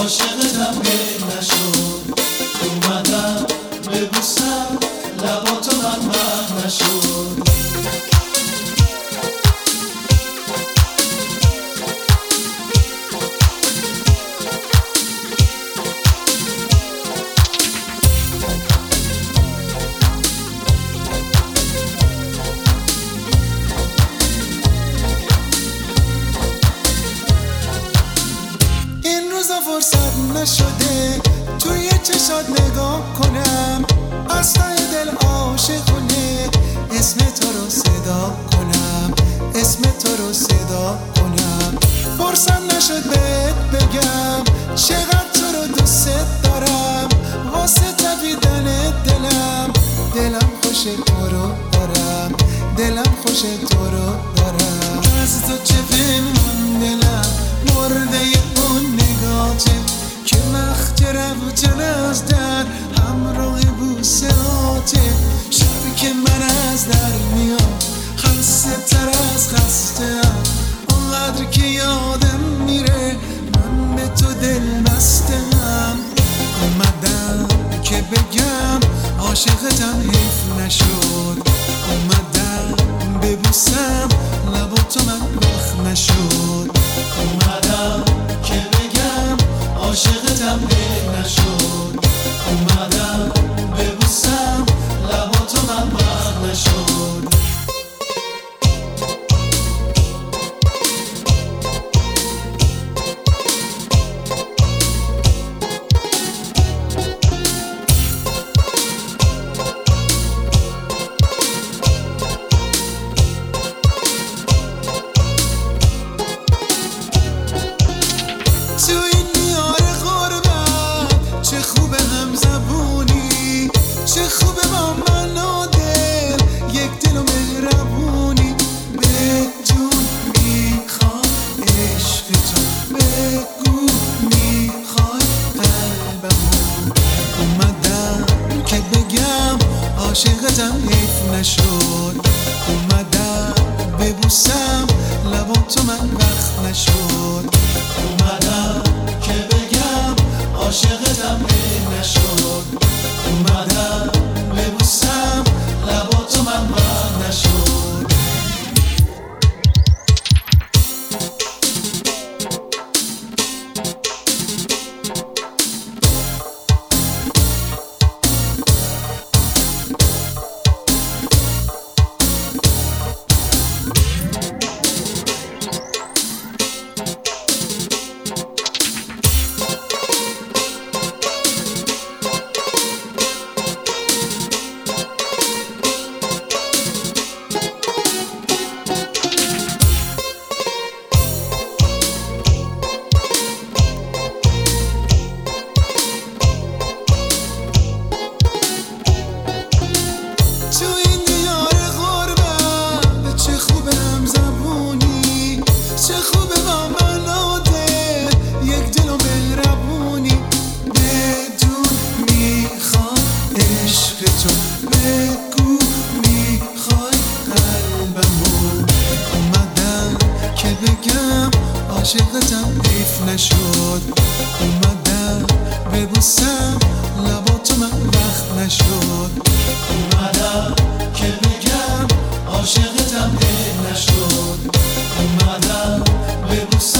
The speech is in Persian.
عاشقتم غیر نشد. اومدم ببوسم لباتو من نشد. فرصت نشده توی چشات نگاه کنم، از ته دل عاشقونه اسم تو رو صدا کنم، اسم تو رو صدا کنم. فرصت نشد بهت بگم چقدر تو رو دوست دارم، واسه تپیدن دلم خوش تو رو دارم، دلم خوش تو رو دارم. از تو چه پنهون دلم مرده اون نگاته که وقت رفتن از در همراه بوسه هاته. شبی که من از در میام خسته تر از خستم، اونقدر که یادم میره من به تو دل بستم. اومدم که بگم عاشقتم حیف نشد، اومدم ببوسم لبا تو من وقت نشد. اومدم که بگم عاشقتم غیر نشد. اومدم ببوسم لباتو من وقت نشد. تو این دیار غربت چه خوبه هم زبونی، چه خوبه با من و دل یک دل و مهربونی. بدون میخوام عشق تو بگو میخوای قلبمو. اومدم که بگم عاشقتم حیف نشد، اومدم ببوسم لبا تو من وقت نشد. اومدم که بگم عاشقتم غیر نشد. اومدم ببوسم لباتو من وقت نشد. تو این دیار غربت چه خوبه هم زبونی، چه خوبه با من و دل یک دل و مهربونی. بدون میخوام عشق تو بگو میخوای قلبمو. اومدم که بگم عاشقتم حیف نشد، اومدم ببوسم لبا تو من وقت نشد. اومدم که بگم عاشقتم غیر نشد. اومدم ببوسم